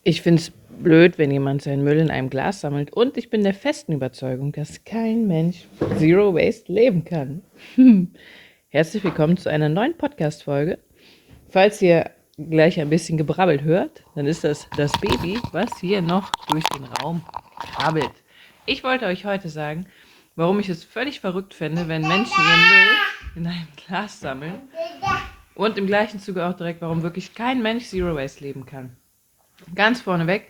Ich finde es blöd, wenn jemand seinen Müll in einem Glas sammelt. Und ich bin der festen Überzeugung, dass kein Mensch Zero Waste leben kann. Herzlich willkommen zu einer neuen Podcast-Folge. Falls ihr gleich ein bisschen gebrabbelt hört, dann ist das Baby, was hier noch durch den Raum krabbelt. Ich wollte euch heute sagen, warum ich es völlig verrückt fände, wenn Menschen ihren Müll in einem Glas sammeln. Und im gleichen Zuge auch direkt, warum wirklich kein Mensch Zero Waste leben kann. Ganz vorneweg,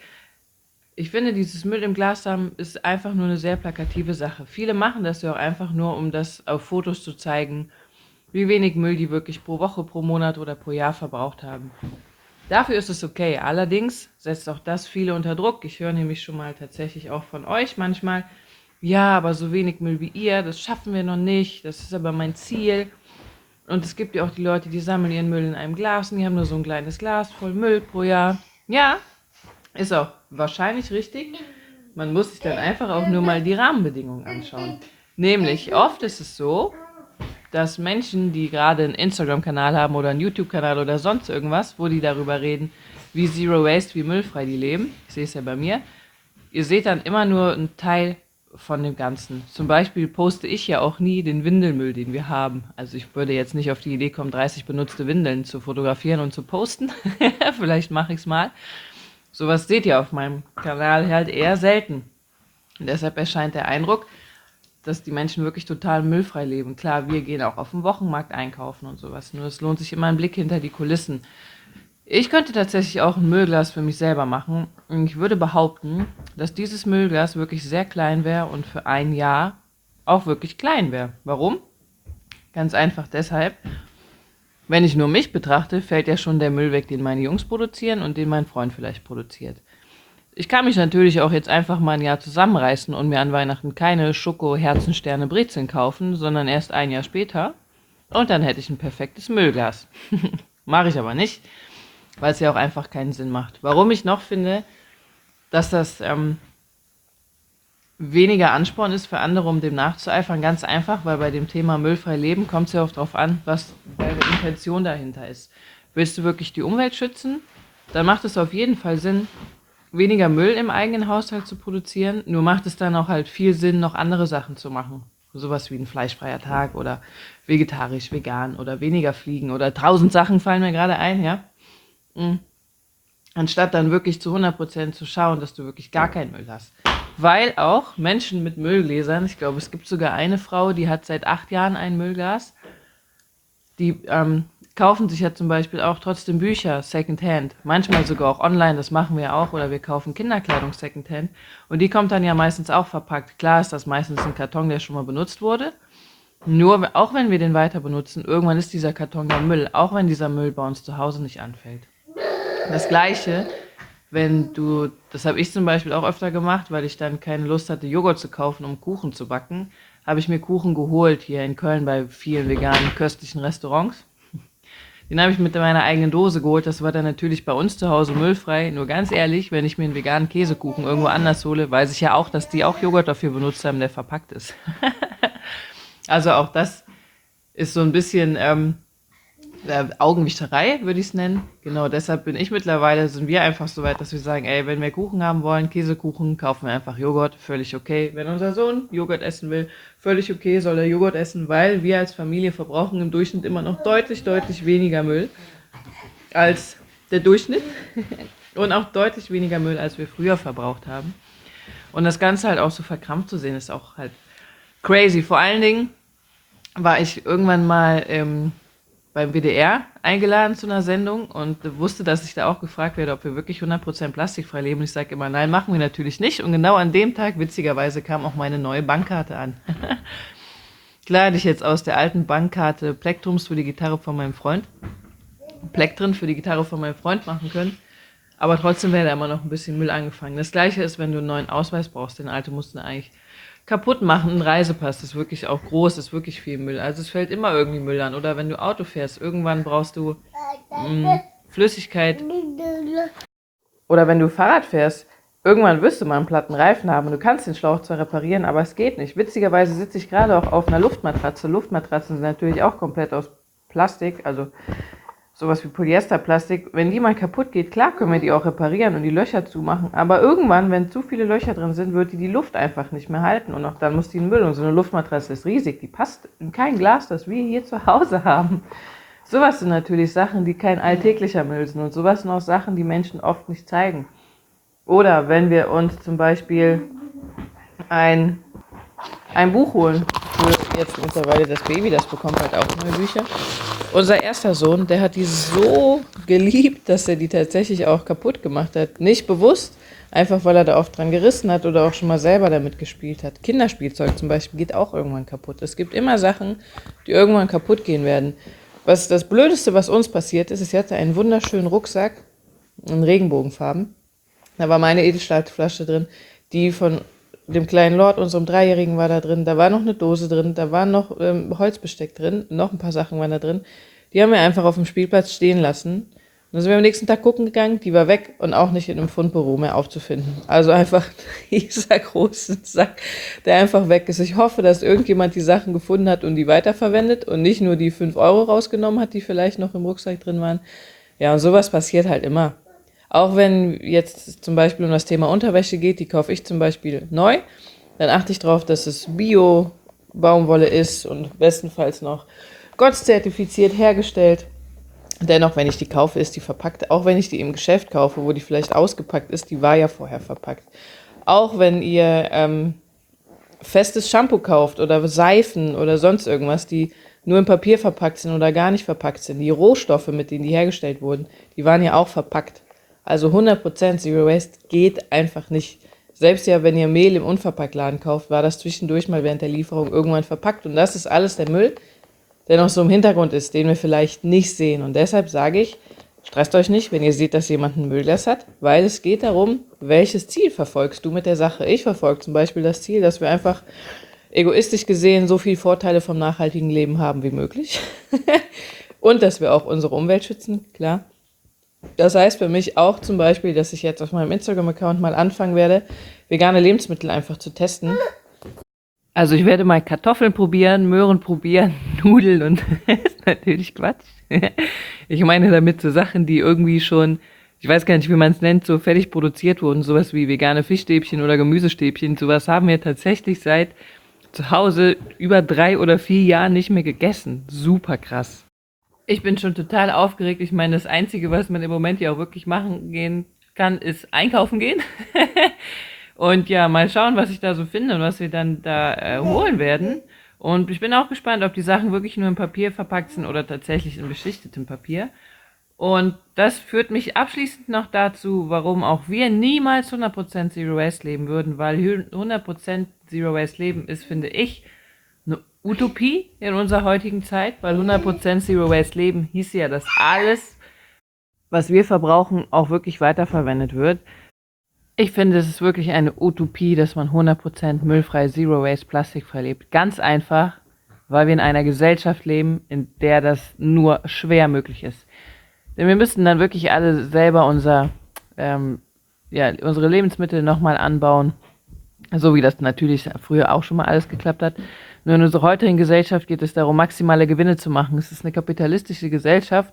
ich finde, dieses Müll im Glas haben ist einfach nur eine sehr plakative Sache. Viele machen das ja auch einfach nur, um das auf Fotos zu zeigen, wie wenig Müll die wirklich pro Woche, pro Monat oder pro Jahr verbraucht haben. Dafür ist es okay. Allerdings setzt auch das viele unter Druck. Ich höre nämlich schon mal tatsächlich auch von euch manchmal, ja, aber so wenig Müll wie ihr, das schaffen wir noch nicht, das ist aber mein Ziel. Und es gibt ja auch die Leute, die sammeln ihren Müll in einem Glas und die haben nur so ein kleines Glas voll Müll pro Jahr. Ja, ist auch wahrscheinlich richtig. Man muss sich dann einfach auch nur mal die Rahmenbedingungen anschauen. Nämlich, oft ist es so, dass Menschen, die gerade einen Instagram-Kanal haben oder einen YouTube-Kanal oder sonst irgendwas, wo die darüber reden, wie Zero Waste, wie müllfrei die leben, ich sehe es ja bei mir, ihr seht dann immer nur einen Teil von dem Ganzen. Zum Beispiel poste ich ja auch nie den Windelmüll, den wir haben. Also ich würde jetzt nicht auf die Idee kommen, 30 benutzte Windeln zu fotografieren und zu posten. Vielleicht mache ich es mal. Sowas seht ihr auf meinem Kanal halt eher selten. Und deshalb erscheint der Eindruck, dass die Menschen wirklich total müllfrei leben. Klar, wir gehen auch auf den Wochenmarkt einkaufen und sowas. Nur es lohnt sich immer ein Blick hinter die Kulissen. Ich könnte tatsächlich auch ein Müllglas für mich selber machen. Und ich würde behaupten, dass dieses Müllglas wirklich sehr klein wäre und für ein Jahr auch wirklich klein wäre. Warum? Ganz einfach deshalb, wenn ich nur mich betrachte, fällt ja schon der Müll weg, den meine Jungs produzieren und den mein Freund vielleicht produziert. Ich kann mich natürlich auch jetzt einfach mal ein Jahr zusammenreißen und mir an Weihnachten keine Schoko, Herzensterne, Brezeln kaufen, sondern erst ein Jahr später. Und dann hätte ich ein perfektes Müllglas. Mache ich aber nicht, weil es ja auch einfach keinen Sinn macht. Warum ich noch finde, dass das weniger Ansporn ist für andere, um dem nachzueifern, ganz einfach, weil bei dem Thema müllfrei leben kommt es ja auch darauf an, was deine Intention dahinter ist. Willst du wirklich die Umwelt schützen? Dann macht es auf jeden Fall Sinn, weniger Müll im eigenen Haushalt zu produzieren. Nur macht es dann auch halt viel Sinn, noch andere Sachen zu machen. Sowas wie ein fleischfreier Tag oder vegetarisch, vegan oder weniger fliegen oder 1000 Sachen fallen mir gerade ein, ja. Anstatt dann wirklich zu 100% zu schauen, dass du wirklich gar keinen Müll hast. Weil auch Menschen mit Müllgläsern, ich glaube, es gibt sogar eine Frau, die hat seit 8 Jahren ein Müllglas, die kaufen sich ja zum Beispiel auch trotzdem Bücher Secondhand, manchmal sogar auch online, das machen wir ja auch, oder wir kaufen Kinderkleidung Secondhand und die kommt dann ja meistens auch verpackt. Klar ist das meistens ein Karton, der schon mal benutzt wurde, nur auch wenn wir den weiter benutzen, irgendwann ist dieser Karton ja Müll, auch wenn dieser Müll bei uns zu Hause nicht anfällt. Das Gleiche, wenn du, das habe ich zum Beispiel auch öfter gemacht, weil ich dann keine Lust hatte, Joghurt zu kaufen, um Kuchen zu backen, habe ich mir Kuchen geholt hier in Köln bei vielen veganen, köstlichen Restaurants. Den habe ich mit meiner eigenen Dose geholt. Das war dann natürlich bei uns zu Hause müllfrei. Nur ganz ehrlich, wenn ich mir einen veganen Käsekuchen irgendwo anders hole, weiß ich ja auch, dass die auch Joghurt dafür benutzt haben, der verpackt ist. Also auch das ist so ein bisschen Augenwischerei, würde ich es nennen. Genau deshalb sind wir einfach so weit, dass wir sagen, ey, wenn wir Kuchen haben wollen, Käsekuchen, kaufen wir einfach Joghurt, völlig okay. Wenn unser Sohn Joghurt essen will, völlig okay, soll er Joghurt essen, weil wir als Familie verbrauchen im Durchschnitt immer noch deutlich, deutlich weniger Müll als der Durchschnitt und auch deutlich weniger Müll, als wir früher verbraucht haben. Und das Ganze halt auch so verkrampft zu sehen, ist auch halt crazy. Vor allen Dingen war ich irgendwann mal beim WDR eingeladen zu einer Sendung und wusste, dass ich da auch gefragt werde, ob wir wirklich 100% plastikfrei leben. Und ich sage immer, nein, machen wir natürlich nicht. Und genau an dem Tag, witzigerweise, kam auch meine neue Bankkarte an. Klar hätte ich jetzt aus der alten Bankkarte Plektrums für die Gitarre von meinem Freund, Plektren für die Gitarre von meinem Freund machen können. Aber trotzdem wäre da immer noch ein bisschen Müll angefangen. Das Gleiche ist, wenn du einen neuen Ausweis brauchst. Den alten musst du eigentlich kaputt machen. Ein Reisepass ist wirklich auch groß, ist wirklich viel Müll. Also es fällt immer irgendwie Müll an. Oder wenn du Auto fährst, irgendwann brauchst du Flüssigkeit. Oder wenn du Fahrrad fährst, irgendwann wirst du mal einen platten Reifen haben. Und du kannst den Schlauch zwar reparieren, aber es geht nicht. Witzigerweise sitze ich gerade auch auf einer Luftmatratze. Luftmatratzen sind natürlich auch komplett aus Plastik, also sowas wie Polyesterplastik, wenn die mal kaputt geht, klar können wir die auch reparieren und die Löcher zumachen, aber irgendwann, wenn zu viele Löcher drin sind, wird die Luft einfach nicht mehr halten und auch dann muss die in den Müll. Und so eine Luftmatratze ist riesig, die passt in kein Glas, das wir hier zu Hause haben. Sowas sind natürlich Sachen, die kein alltäglicher Müll sind und sowas sind auch Sachen, die Menschen oft nicht zeigen. Oder wenn wir uns zum Beispiel ein Buch holen für jetzt mittlerweile das Baby, das bekommt halt auch neue Bücher. Unser erster Sohn, der hat die so geliebt, dass er die tatsächlich auch kaputt gemacht hat. Nicht bewusst, einfach weil er da oft dran gerissen hat oder auch schon mal selber damit gespielt hat. Kinderspielzeug zum Beispiel geht auch irgendwann kaputt. Es gibt immer Sachen, die irgendwann kaputt gehen werden. Was das Blödeste, was uns passiert ist, ich hatte einen wunderschönen Rucksack in Regenbogenfarben. Da war meine Edelstahlflasche drin, die von dem kleinen Lord, unserem Dreijährigen, war da drin. Da war noch eine Dose drin, da war noch Holzbesteck drin, noch ein paar Sachen waren da drin. Die haben wir einfach auf dem Spielplatz stehen lassen. Und dann sind wir am nächsten Tag gucken gegangen, die war weg und auch nicht in einem Fundbüro mehr aufzufinden. Also einfach dieser große Sack, der einfach weg ist. Ich hoffe, dass irgendjemand die Sachen gefunden hat und die weiterverwendet und nicht nur die 5 Euro rausgenommen hat, die vielleicht noch im Rucksack drin waren. Ja, und sowas passiert halt immer. Auch wenn jetzt zum Beispiel um das Thema Unterwäsche geht, die kaufe ich zum Beispiel neu, dann achte ich darauf, dass es Bio-Baumwolle ist und bestenfalls noch GOTS-zertifiziert hergestellt. Dennoch, wenn ich die kaufe, ist die verpackt. Auch wenn ich die im Geschäft kaufe, wo die vielleicht ausgepackt ist, die war ja vorher verpackt. Auch wenn ihr festes Shampoo kauft oder Seifen oder sonst irgendwas, die nur im Papier verpackt sind oder gar nicht verpackt sind, die Rohstoffe, mit denen die hergestellt wurden, die waren ja auch verpackt. Also 100% Zero Waste geht einfach nicht. Selbst ja, wenn ihr Mehl im Unverpacktladen kauft, war das zwischendurch mal während der Lieferung irgendwann verpackt. Und das ist alles der Müll, der noch so im Hintergrund ist, den wir vielleicht nicht sehen. Und deshalb sage ich, stresst euch nicht, wenn ihr seht, dass jemand ein Müllglas hat, weil es geht darum, welches Ziel verfolgst du mit der Sache. Ich verfolge zum Beispiel das Ziel, dass wir einfach egoistisch gesehen so viele Vorteile vom nachhaltigen Leben haben wie möglich. Und dass wir auch unsere Umwelt schützen, klar. Das heißt für mich auch zum Beispiel, dass ich jetzt auf meinem Instagram-Account mal anfangen werde, vegane Lebensmittel einfach zu testen. Also ich werde mal Kartoffeln probieren, Möhren probieren, Nudeln und ist natürlich Quatsch. Ich meine damit so Sachen, die irgendwie schon, ich weiß gar nicht, wie man es nennt, so fertig produziert wurden. Sowas wie vegane Fischstäbchen oder Gemüsestäbchen. Sowas haben wir tatsächlich seit zu Hause über 3 oder 4 Jahren nicht mehr gegessen. Super krass. Ich bin schon total aufgeregt. Ich meine, das Einzige, was man im Moment ja auch wirklich machen gehen kann, ist einkaufen gehen. Und ja, mal schauen, was ich da so finde und was wir dann da holen werden. Und ich bin auch gespannt, ob die Sachen wirklich nur im Papier verpackt sind oder tatsächlich in beschichtetem Papier. Und das führt mich abschließend noch dazu, warum auch wir niemals 100% Zero Waste leben würden, weil 100% Zero Waste leben ist, finde ich, eine Utopie in unserer heutigen Zeit, weil 100% Zero Waste leben hieß ja, dass alles, was wir verbrauchen, auch wirklich weiterverwendet wird. Ich finde, es ist wirklich eine Utopie, dass man 100% müllfrei, Zero Waste, plastikfrei lebt. Ganz einfach, weil wir in einer Gesellschaft leben, in der das nur schwer möglich ist. Denn wir müssten dann wirklich alle selber unsere Lebensmittel nochmal anbauen, so wie das natürlich früher auch schon mal alles geklappt hat. Nur in unserer heutigen Gesellschaft geht es darum, maximale Gewinne zu machen. Es ist eine kapitalistische Gesellschaft,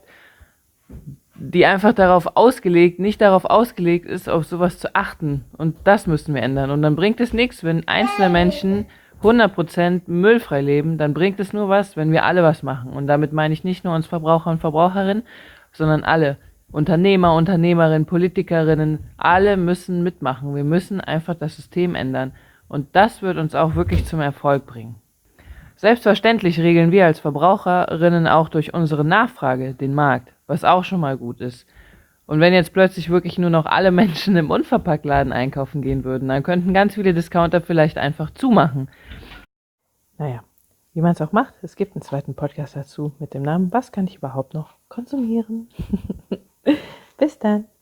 die einfach nicht darauf ausgelegt ist, auf sowas zu achten. Und das müssen wir ändern. Und dann bringt es nichts, wenn einzelne Menschen 100% müllfrei leben, dann bringt es nur was, wenn wir alle was machen. Und damit meine ich nicht nur uns Verbraucher und Verbraucherinnen, sondern alle. Unternehmer, Unternehmerinnen, Politikerinnen, alle müssen mitmachen. Wir müssen einfach das System ändern. Und das wird uns auch wirklich zum Erfolg bringen. Selbstverständlich regeln wir als Verbraucherinnen auch durch unsere Nachfrage den Markt, was auch schon mal gut ist. Und wenn jetzt plötzlich wirklich nur noch alle Menschen im Unverpacktladen einkaufen gehen würden, dann könnten ganz viele Discounter vielleicht einfach zumachen. Naja, wie man es auch macht, es gibt einen zweiten Podcast dazu mit dem Namen "Was kann ich überhaupt noch konsumieren?" Bis dann.